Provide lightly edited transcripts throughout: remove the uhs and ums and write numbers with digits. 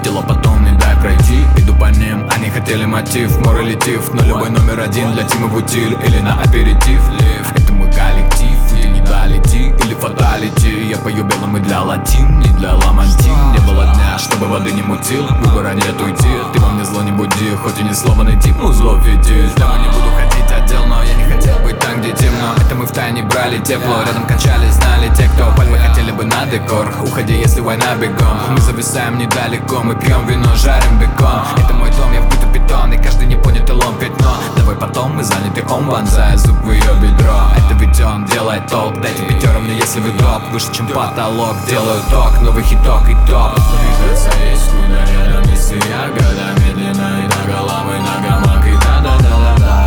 Дело потом, не дай пройти. Иду по ним, они хотели мотив, моралитив. Но любой номер один для Тима в утиль или на аперитив. Лив, это мой коллектив, и не долети или фаталити. Я пою белым и для латин, не для ламантин. Не было дня, чтобы воды не мутил, выбора нет уйти. Ты во мне зло не буди, хоть и не сломанный тип, но зло фетиль. Дома не буду ходить отдел, но я не хотел быть там, где темно. Это мы втайне брали тепло, рядом качались, знали те, кто пальмы хотели бы на декор. Уходи, если война бегом. Мы зависаем недалеко, мы пьем вино, жарим бекон. Это мой дом, я вбитый бетон, и каждый непонятый лом пятно. Давай потом, мы заняты, он вонзая зуб в ее бедро. Это ведь он делает толк, дайте пятером мне, если вы дроп. Выше, чем потолок, делаю ток, новый хиток и топ. Двигаться есть куда рядом, если я года медленно и до головы на гамак и да-да-да-да-да.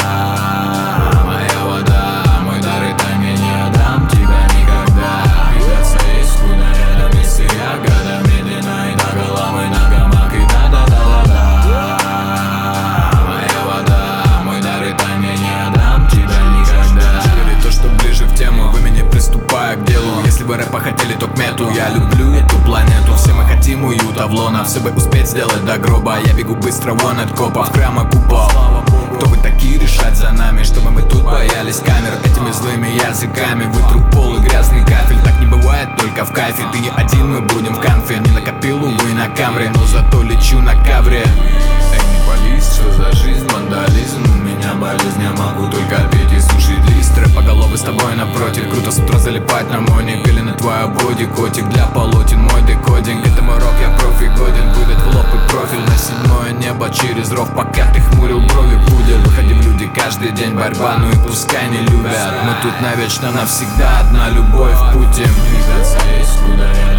Моя вода, мой дар, и тайны не отдам тебя никогда. Двигаться есть куда рядом, если я года медленно и до головы на гамак и да-да-да-да-да. Моя вода, мой дар, и тайны не отдам тебя никогда. Жили то, что ближе в тему, вы меня приступая к делу. Если вы рэпа хотели, то к мету. Я люблю эту планету, все мы хотим уюта в лона. Все бы успеть сделать до гроба. Я бегу быстро вон от копа, в храма купол. Кто вы такие решать за нами, чтобы мы тут боялись камер? Этими злыми языками вытру пол и грязный кафель. Так не бывает только в кайфе. Ты не один, мы будем в конфе. Не накопил, увы, на камере, но зато лечу на кавре. Эй, не пались, что за жизнь, вандализм? У меня болезнь, я могу только петь и сушить лист. Рэпоголовый с тобой напротив. Круто с утра залипать на моник или на твоя боди. Котик для полотен, мой декодинг. Это мой рок, я профи годен. Будет в лоб и профиль на седьмое небо через ров. Пока ты хмурил брови, пудель. Выходи в люди каждый день, борьба, ну и пускай не любят. Мы тут навечно, навсегда, одна любовь в пути. Двигаться есть куда